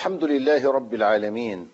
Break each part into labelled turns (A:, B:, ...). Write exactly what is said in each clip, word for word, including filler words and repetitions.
A: الحمد لله رب العالمين،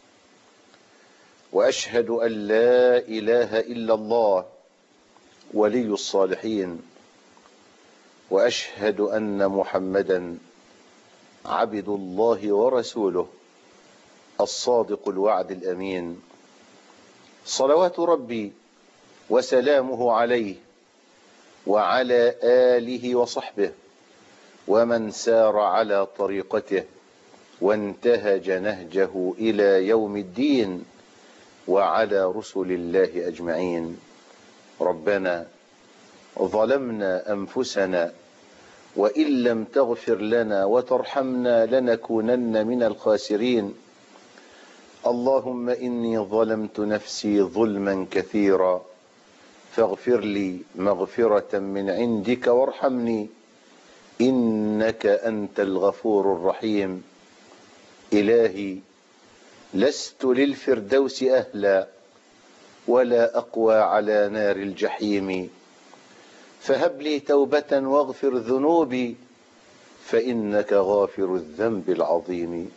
A: وأشهد أن لا إله إلا الله ولي الصالحين، وأشهد أن محمدا عبد الله ورسوله الصادق الوعد الأمين، صلوات ربي وسلامه عليه وعلى آله وصحبه ومن سار على طريقته وانتهج نهجه إلى يوم الدين، وعلى رسل الله أجمعين. ربنا ظلمنا أنفسنا وإن لم تغفر لنا وترحمنا لنكونن من الخاسرين. اللهم إني ظلمت نفسي ظلما كثيرا فاغفر لي مغفرة من عندك وارحمني إنك أنت الغفور الرحيم. إلهي لست للفردوس أهلا ولا أقوى على نار الجحيم، فهب لي توبة واغفر ذنوبي فإنك غافر الذنب العظيم.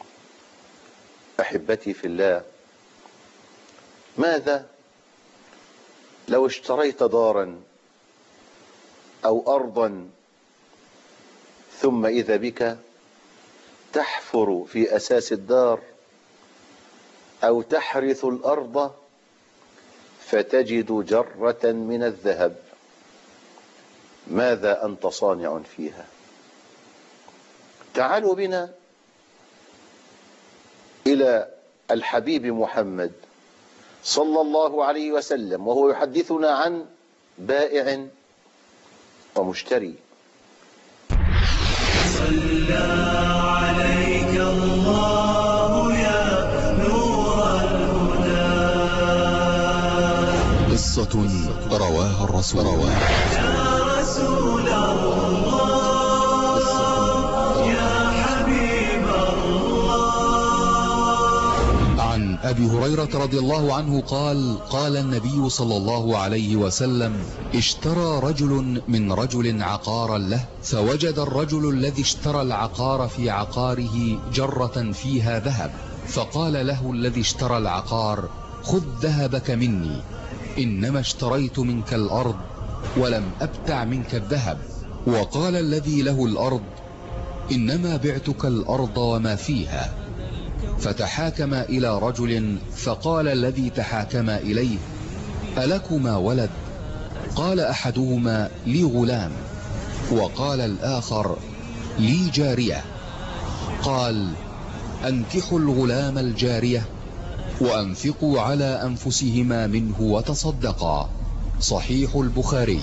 A: أحبتي في الله، ماذا لو اشتريت دارا أو أرضا ثم إذا بك تحفر في أساس الدار أو تحرث الأرض فتجد جرة من الذهب، ماذا أنت صانع فيها؟ تعالوا بنا إلى الحبيب محمد صلى الله عليه وسلم وهو يحدثنا عن بائع ومشتري.
B: صلى عليك الله يا نور الهدى.
C: قصة رواها الرسول
B: يا رسول الله يا حبيب الله.
C: عن أبي هريرة رضي الله عنه قال: قال النبي صلى الله عليه وسلم: اشترى رجل من رجل عقارا له، فوجد الرجل الذي اشترى العقار في عقاره جرة فيها ذهب، فقال له الذي اشترى العقار: خذ ذهبك مني، إنما اشتريت منك الأرض ولم أبتع منك الذهب. وقال الذي له الأرض: إنما بعتك الأرض وما فيها. فتحاكم إلى رجل، فقال الذي تحاكم إليه: ألكما ولد؟ قال أحدهما: لي غلام. وقال الآخر: لي جارية. قال: أنكحوا الغلام الجارية وأنفقوا على أنفسهما منه وتصدقا. صحيح البخاري.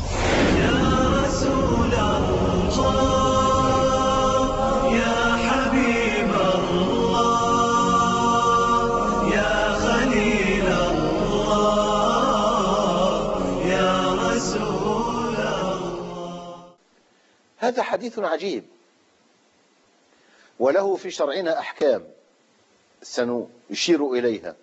A: هذا حديث عجيب وله في شرعنا أحكام سنشير إليها،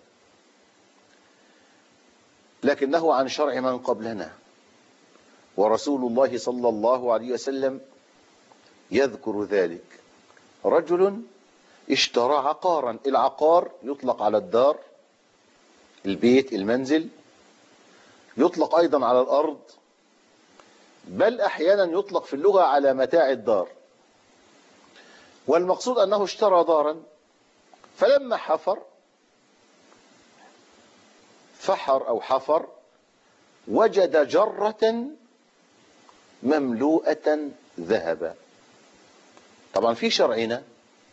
A: لكنه عن شرع من قبلنا، ورسول الله صلى الله عليه وسلم يذكر ذلك. رجل اشترى عقارا، العقار يطلق على الدار، البيت، المنزل، يطلق أيضا على الأرض، بل أحيانا يطلق في اللغة على متاع الدار. والمقصود أنه اشترى دارا، فلما حفر فحر أو حفر وجد جرة مملوءة ذهبا. طبعا في شرعنا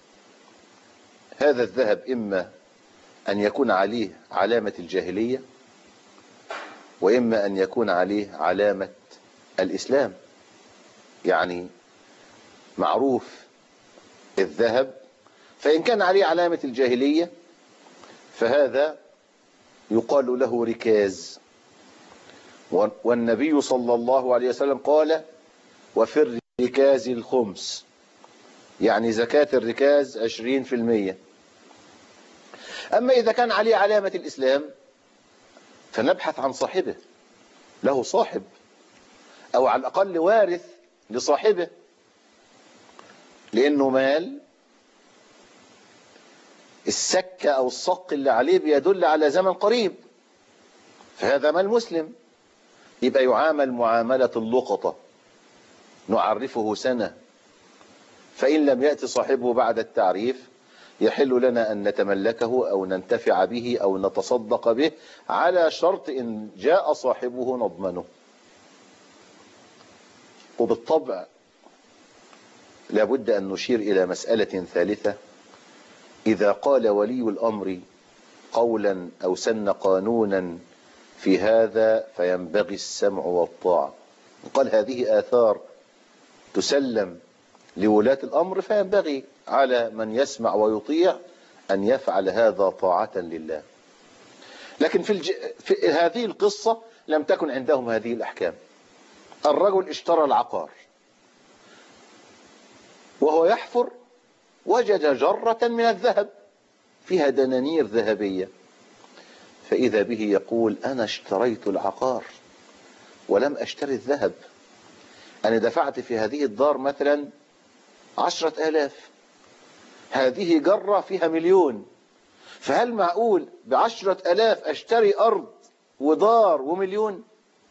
A: هذا الذهب إما أن يكون عليه علامة الجاهلية، وإما أن يكون عليه علامة الإسلام. يعني معروف الذهب، فإن كان عليه علامة الجاهلية فهذا يقال له ركاز. والنبي صلى الله عليه وسلم قال: وفي الركاز الخمس، يعني زكاة الركاز عشرين في المية. أما إذا كان عليه علامة الإسلام فنبحث عن صاحبه، له صاحب أو على الأقل وارث لصاحبه، لأنه مال السكة أو الصق اللي عليه بيدل على زمن قريب، فهذا مال مسلم، يبقى يعامل معاملة اللقطة، نعرفه سنة، فإن لم يأتي صاحبه بعد التعريف يحل لنا أن نتملكه أو ننتفع به أو نتصدق به، على شرط إن جاء صاحبه نضمنه. وبالطبع لابد أن نشير إلى مسألة ثالثة: إذا قال ولي الأمر قولا أو سن قانونا في هذا فينبغي السمع والطاعة. قال هذه آثار تسلم لولاة الأمر، فينبغي على من يسمع ويطيع أن يفعل هذا طاعة لله. لكن في, الج... في هذه القصة لم تكن عندهم هذه الأحكام. الرجل اشترى العقار وهو يحفر وجد جرة من الذهب فيها دنانير ذهبية، فإذا به يقول أنا اشتريت العقار ولم أشتري الذهب، أنا دفعت في هذه الدار مثلا عشرة آلاف، هذه جرة فيها مليون، فهل معقول بعشرة آلاف أشتري أرض ودار ومليون؟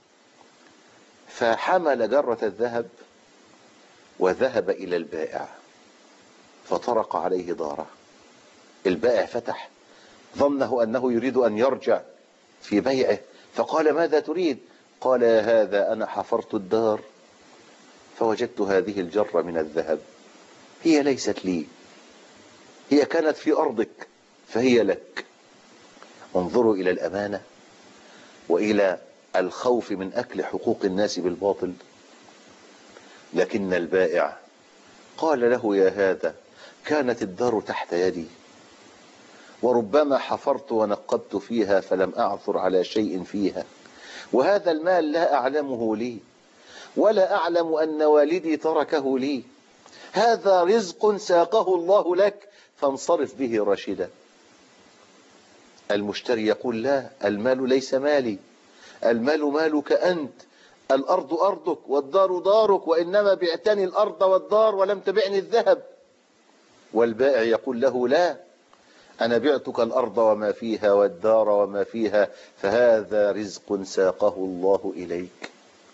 A: فحمل جرة الذهب وذهب إلى البائع فطرق عليه داره. البائع فتح، ظنه أنه يريد أن يرجع في بيعه، فقال ماذا تريد؟ قال يا هذا أنا حفرت الدار فوجدت هذه الجرة من الذهب، هي ليست لي، هي كانت في أرضك فهي لك. انظروا إلى الأمانة وإلى الخوف من أكل حقوق الناس بالباطل. لكن البائع قال له يا هذا كانت الدار تحت يدي، وربما حفرت ونقبت فيها فلم أعثر على شيء فيها، وهذا المال لا أعلمه لي ولا أعلم أن والدي تركه لي، هذا رزق ساقه الله لك فانصرف به رشدا. المشتري يقول لا، المال ليس مالي، المال مالك أنت، الأرض أرضك والدار دارك، وإنما بعتني الأرض والدار ولم تبعني الذهب. والبائع يقول له لا، أنا بعتك الأرض وما فيها والدار وما فيها، فهذا رزق ساقه الله إليك.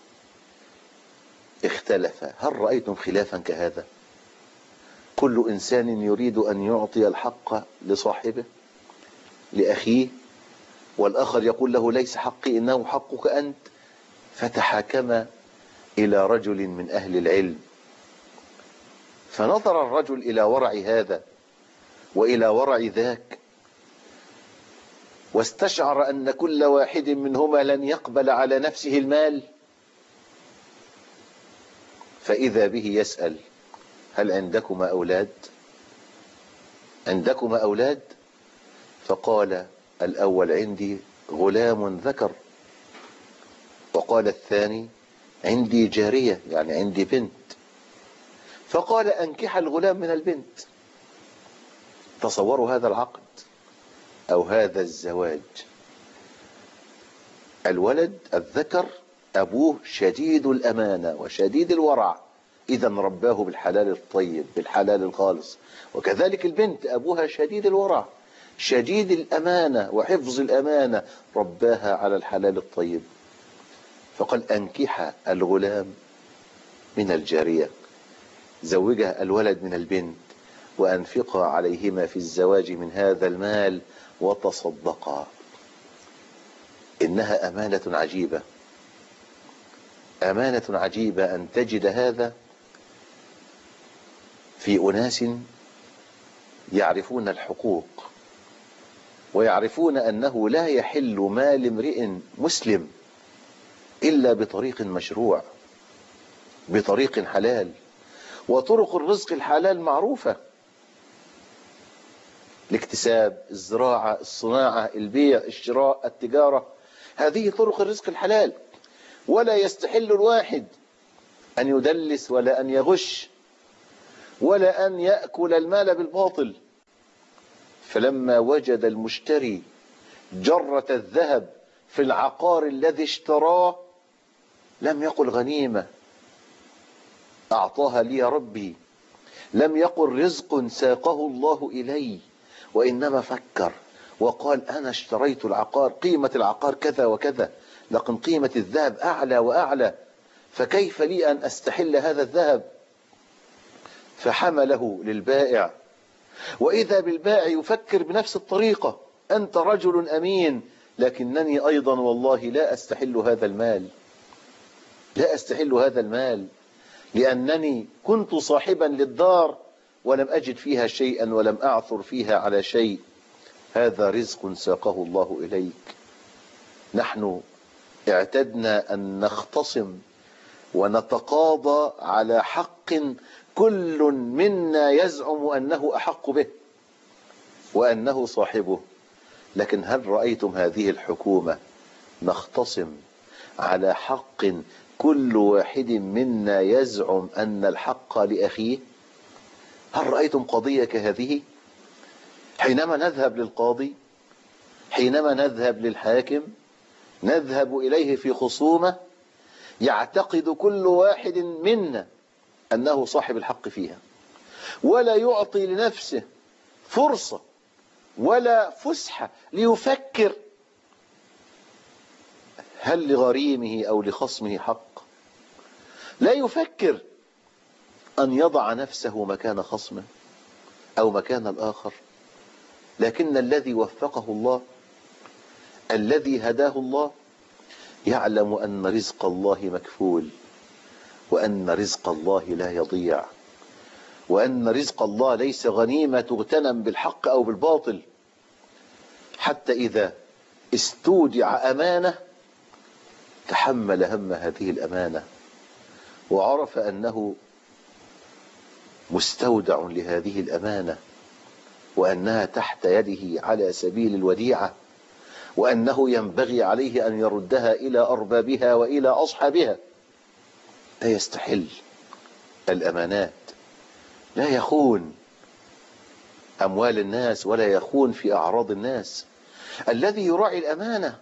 A: اختلف. هل رأيتم خلافا كهذا؟ كل إنسان يريد أن يعطي الحق لصاحبه لأخيه، والآخر يقول له ليس حقي إنه حقك أنت، فتحاكم إلى رجل من أهل العلم، فنظر الرجل إلى ورع هذا وإلى ورع ذاك، واستشعر أن كل واحد منهما لن يقبل على نفسه المال، فإذا به يسأل هل عندكما أولاد؟ عندكما أولاد؟ فقال الأول عندي غلام ذكر، وقال الثاني عندي جارية يعني عندي بنت، فقال أنكح الغلام من البنت. تصوروا هذا العقد أو هذا الزواج. الولد الذكر أبوه شديد الأمانة وشديد الورع، إذا رباه بالحلال الطيب بالحلال الخالص، وكذلك البنت أبوها شديد الورع شديد الأمانة وحفظ الأمانة، رباها على الحلال الطيب. فقال أنكح الغلام من الجارية، زوجها الولد من البنت، وأنفقا عليهما في الزواج من هذا المال وتصدقا. إنها أمانة عجيبة، أمانة عجيبة أن تجد هذا في أناس يعرفون الحقوق ويعرفون أنه لا يحل مال امرئ مسلم إلا بطريق مشروع، بطريق حلال، وطرق الرزق الحلال معروفة: الاكتساب، الزراعة، الصناعة، البيع، الشراء، التجارة، هذه طرق الرزق الحلال. ولا يستحل الواحد أن يدلس ولا أن يغش ولا أن يأكل المال بالباطل. فلما وجد المشتري جرة الذهب في العقار الذي اشتراه لم يقل غنيمة أعطاها لي ربي، لم يقل رزق ساقه الله إلي، وإنما فكر وقال أنا اشتريت العقار، قيمة العقار كذا وكذا، لكن قيمة الذهب أعلى وأعلى، فكيف لي أن أستحل هذا الذهب؟ فحمله للبائع، وإذا بالبائع يفكر بنفس الطريقة، أنت رجل أمين، لكنني أيضا والله لا أستحل هذا المال، لا أستحل هذا المال، لأنني كنت صاحبا للدار ولم أجد فيها شيئا ولم أعثر فيها على شيء، هذا رزق ساقه الله إليك. نحن اعتدنا أن نختصم ونتقاضى على حق كل منا يزعم أنه أحق به وأنه صاحبه، لكن هل رأيتم هذه الحكومة نختصم على حق كل واحد منا يزعم أن الحق لأخيه؟ هل رأيتم قضية كهذه؟ حينما نذهب للقاضي، حينما نذهب للحاكم، نذهب إليه في خصومة يعتقد كل واحد منا أنه صاحب الحق فيها، ولا يعطي لنفسه فرصة ولا فسحة ليفكر هل لغريمه أو لخصمه حق، لا يفكر أن يضع نفسه مكان خصمه أو مكان الآخر. لكن الذي وفقه الله، الذي هداه الله، يعلم أن رزق الله مكفول، وأن رزق الله لا يضيع، وأن رزق الله ليس غنيمة تغتنم بالحق أو بالباطل. حتى إذا استودع أمانة تحمل هم هذه الأمانة، وعرف أنه مستودع لهذه الأمانة، وأنها تحت يده على سبيل الوديعة، وأنه ينبغي عليه أن يردها إلى أربابها وإلى أصحابها. لا يستحل الأمانات، لا يخون أموال الناس ولا يخون في أعراض الناس. الذي يراعي الأمانة،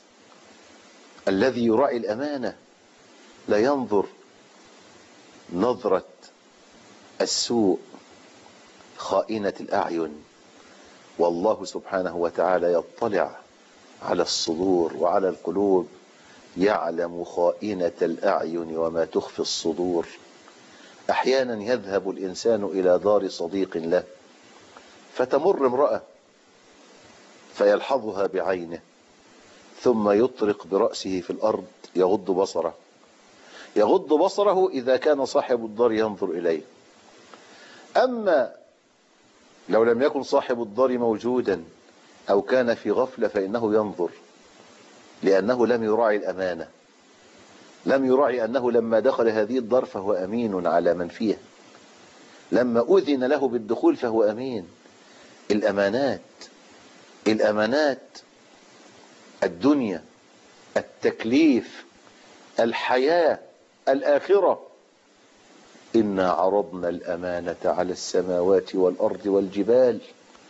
A: الذي يراعي الأمانة لا ينظر نظرة السوء خائنة الأعين، والله سبحانه وتعالى يطلع على الصدور وعلى القلوب، يعلم خائنة الأعين وما تخفي الصدور. أحيانا يذهب الإنسان إلى دار صديق له فتمر امرأة فيلحظها بعينه، ثم يطرق برأسه في الأرض يغض بصره، يغض بصره إذا كان صاحب الدار ينظر إليه. أما لو لم يكن صاحب الدار موجودا أو كان في غفلة فإنه ينظر، لأنه لم يراعي الأمانة، لم يراعي أنه لما دخل هذه الدار فهو أمين على من فيها، لما أذن له بالدخول فهو أمين. الأمانات، الأمانات، الدنيا، التكليف، الحياة، الآخرة. إنا عرضنا الأمانة على السماوات والأرض والجبال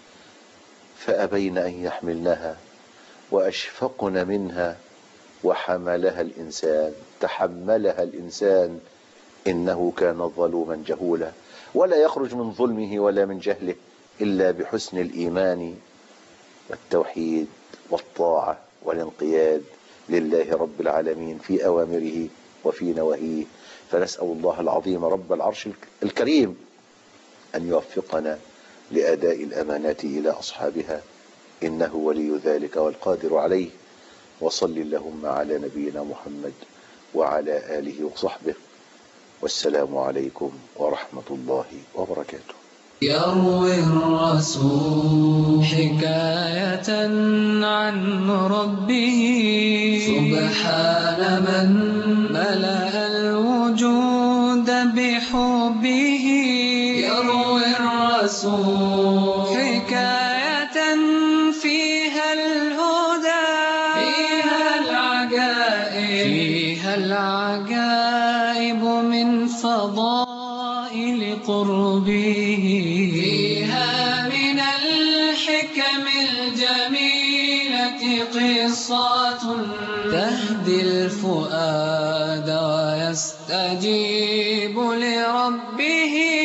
A: فأبين أن يحملنها وأشفقن منها وحملها الإنسان، تحملها الإنسان إنه كان ظلوما جهولا. ولا يخرج من ظلمه ولا من جهله إلا بحسن الإيمان والتوحيد والطاعة والانقياد لله رب العالمين في أوامره وفي نواهيه. فنسأل الله العظيم رب العرش الكريم أن يوفقنا لأداء الأمانات إلى أصحابها، إنه ولي ذلك والقادر عليه. وصل اللهم على نبينا محمد وعلى آله وصحبه، والسلام عليكم ورحمة الله وبركاته.
B: يروي الرسول حكاية عن ربه، سبحان من ملأ الوجود بحبه. يروي الرسول حكاية فيها الهدى، فيها العجائب، فيها العجائب من فضائل قربه، فيها من الحكم الجميلة قصة تهدي الفؤاد ويستجيب لربه.